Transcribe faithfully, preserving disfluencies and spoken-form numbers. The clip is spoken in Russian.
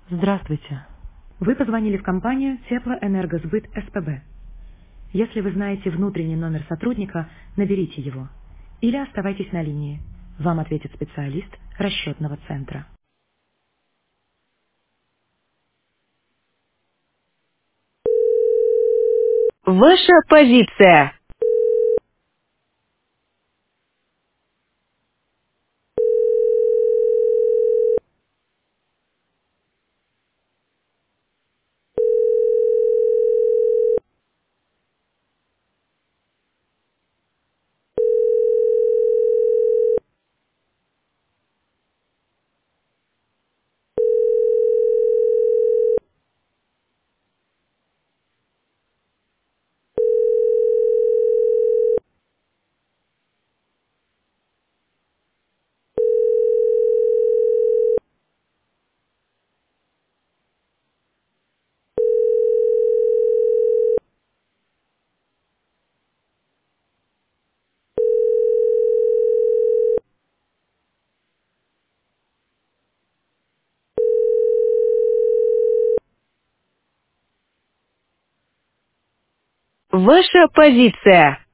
Здравствуйте. Вы позвонили в компанию Теплоэнергосбыт СПБ. Если вы знаете внутренний номер сотрудника, наберите его. Или оставайтесь на линии. Вам ответит специалист расчетного центра. Ваша позиция. Ваша позиция.